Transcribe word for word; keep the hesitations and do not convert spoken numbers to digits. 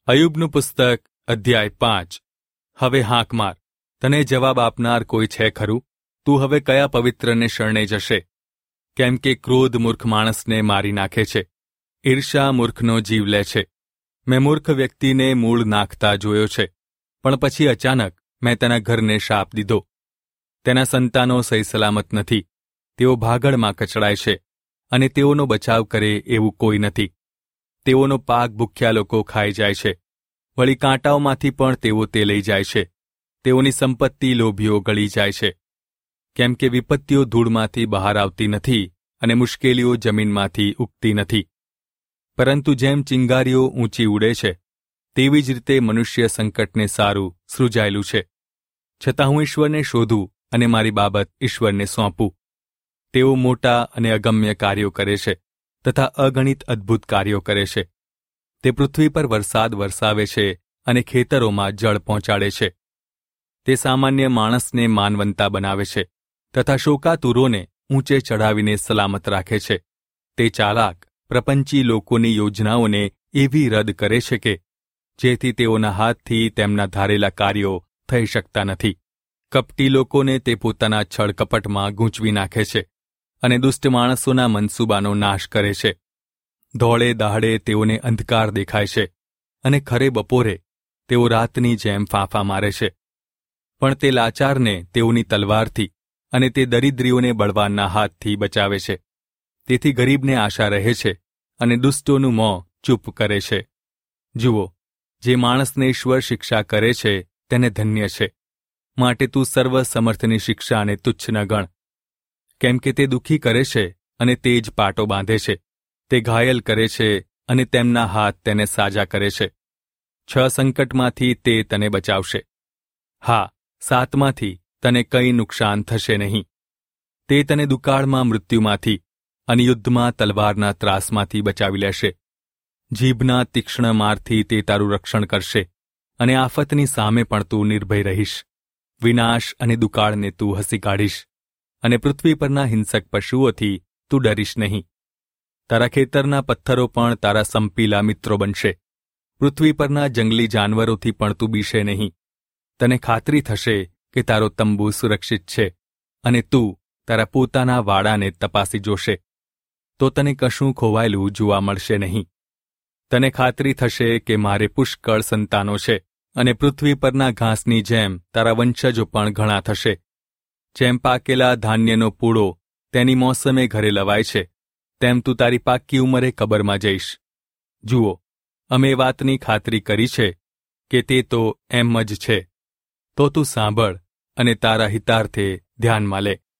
અયુબનું પુસ્તક અધ્યાય પાંચ. હવે હાંક માર, તને જવાબ આપનાર કોઈ છે ખરું? તું હવે કયા પવિત્રને શરણે જશે? કેમ કે ક્રોધ મૂર્ખ માણસને મારી નાખે છે, ઈર્ષા મૂર્ખનો જીવ લે છે. મેં મૂર્ખ વ્યક્તિને મૂળ નાખતા જોયો છે, પણ પછી અચાનક મેં તેના ઘરને શાપ દીધો. તેના સંતાનો સહી સલામત નથી, તેઓ ભાગળમાં કચડાય છે, અને તેઓનો બચાવ કરે એવું કોઈ નથી. તેઓનો પાક ભૂખ્યા લોકો ખાઈ જાય છે, વળી કાંટાઓમાંથી પણ તેઓ તે લઈ જાય છે. તેઓની સંપત્તિ લોભીઓ ગળી જાય છે. કેમ કે વિપત્તિઓ ધૂળમાંથી બહાર આવતી નથી, અને મુશ્કેલીઓ જમીનમાંથી ઉગતી નથી. પરંતુ જેમ ચિંગારીઓ ઊંચી ઉડે છે, તેવી જ રીતે મનુષ્ય સંકટને સારું સૃજાયેલું છે. છતાં હું ઈશ્વરને શોધું અને મારી બાબત ઈશ્વરને સોંપું. તેઓ મોટા અને અગમ્ય કાર્યો કરે છે, તથા અગણિત અદ્ભુત કાર્યો કરે છે. તે પૃથ્વી પર વરસાદ વરસાવે છે અને ખેતરોમાં જળ પહોંચાડે છે. તે સામાન્ય માણસને માનવંતા બનાવે છે, તથા શોકાતુરોને ઊંચે ચઢાવીને સલામત રાખે છે. તે ચાલાક પ્રપંચી લોકોની યોજનાઓને એવી રદ કરે છે કે જેથી તેઓના હાથથી તેમના ધારેલા કાર્યો થઈ શકતા નથી. કપટી લોકોને તે પોતાના છળ કપટમાં ગૂંચવી નાખે છે, અને દુષ્ટ માણસોના મનસૂબાનો નાશ કરે છે. ધોળે દાહડે તેઓને અંધકાર દેખાય છે, અને ખરે બપોરે તેઓ રાતની જેમ ફાંફા મારે છે. પણ તે લાચારને તેઓની તલવારથી અને તે દરિદ્રીઓને બળવાનના હાથથી બચાવે છે. તેથી ગરીબને આશા રહે છે, અને દુષ્ટોનું મોં ચૂપ કરે છે. જુઓ, જે માણસને ઈશ્વર શિક્ષા કરે છે તેને ધન્ય છે. માટે તું સર્વ સમર્થની શિક્ષાને તુચ્છ ન ગણ. કેમ કે તે દુઃખી કરે છે અને તે જ પાટો બાંધે છે. તે ઘાયલ કરે છે અને તેમના હાથ તેને સાજા કરે છે. છ સંકટમાંથી તે તને બચાવશે. હા, સાતમાંથી તને કંઈ નુકસાન થશે નહીં. તે તને દુકાળમાં મૃત્યુમાંથી અને યુદ્ધમાં તલવારના ત્રાસમાંથી બચાવી લેશે. જીભના તીક્ષ્ણ મારથી તે તારું રક્ષણ કરશે, અને આફતની સામે પણ તું નિર્ભય રહીશ. વિનાશ અને દુકાળને તું હસી કાઢીશ, અને પૃથ્વી પરના હિંસક પશુઓથી તું ડરીશ નહીં. તારા ખેતરના પથ્થરો પણ તારા સંપીલા મિત્રો બનશે. પૃથ્વી પરના જંગલી જાનવરોથી પણ તું બીશે નહીં. તને ખાતરી થશે કે તારો તંબુ સુરક્ષિત છે, અને તું તારા પોતાના વાડાને તપાસી જોશે, તો તને કશું ખોવાયેલું જોવા મળશે નહીં. તને ખાતરી થશે કે મારે પુષ્કળ સંતાનો છે, અને પૃથ્વી પરના ઘાસની જેમ તારા વંશજો પણ ઘણા થશે. જેમ પાકેલા ધાન્યનો પૂળો તેની મોસમે ઘરે લવાય છે, તેમ તું તારી પાકી ઉંમરે કબરમાં જઈશ. જુઓ, અમે વાતની ખાતરી કરી છે કે તે તો એમ જ છે. તો તું સાંભળ અને તારા હિતાર્થે ધ્યાનમાં લે.